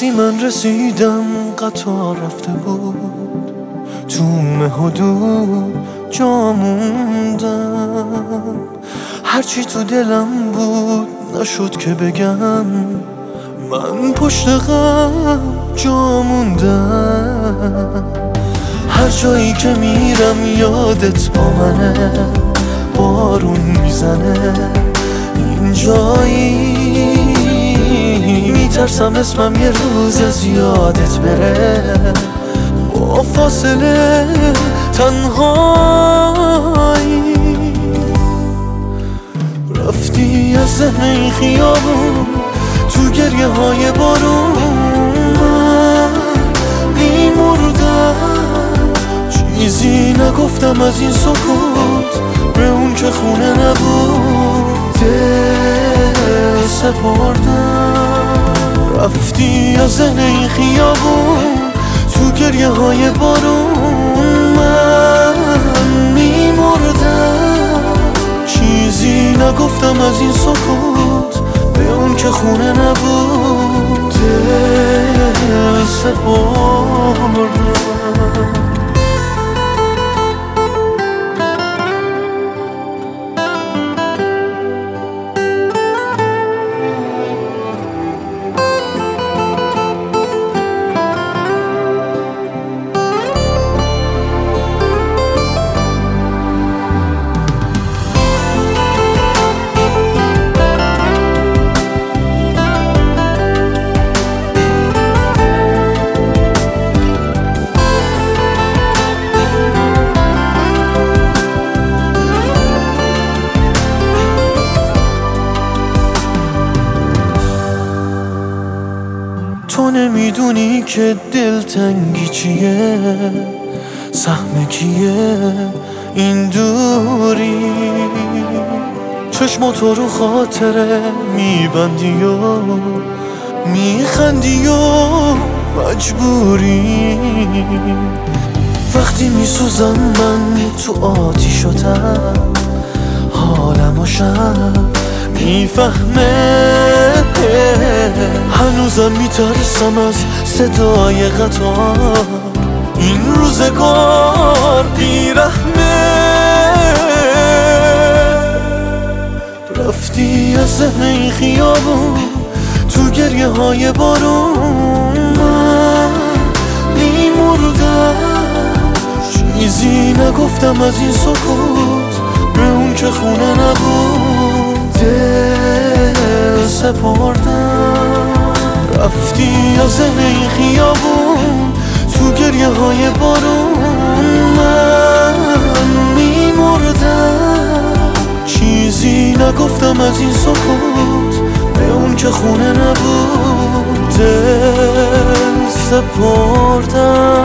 وقتی من رسیدم قطار رفته بود، تو حدود جا موندم. هرچی تو دلم بود نشد که بگم، من پشت غم جا موندم. هر جایی که میرم یادت با منه، بارون میزنه اینجایی. میترسم اسمم یه روز از یادت بره، با فاصله تنهایی. رفتی از ذهن این خیابون تو گریه های بارون، من میمردم. چیزی نگفتم از این سکوت به اون که خونه نبود، دل سپردم. رفتی از ذهن این خیابون تو گریه های بارون، من میمردم. چیزی نگفتم از این سکوت به اون که خونه نبود، دل سپردم. تو نمیدونی که دلتنگی چیه، سهم کیه این دوری. چشماتو رو خاطره میبندی و میخندی و مجبوری. وقتی میسوزم من تو آتیشتم، حالم و شب میفهمه. هنوزم میترسم از صدای قطار، این روزگار بیرحمه. رفتی از ذهن این خیابون تو گریه های بارون، من میمردم. چیزی نگفتم از این سکوت به اون که خونه نبود، دل سپردم. رفتی از ذهن این خیابون تو گریه های بارون، من میمردم. چیزی نگفتم از این سکوت به اون که خونه نبود، دل سپردم.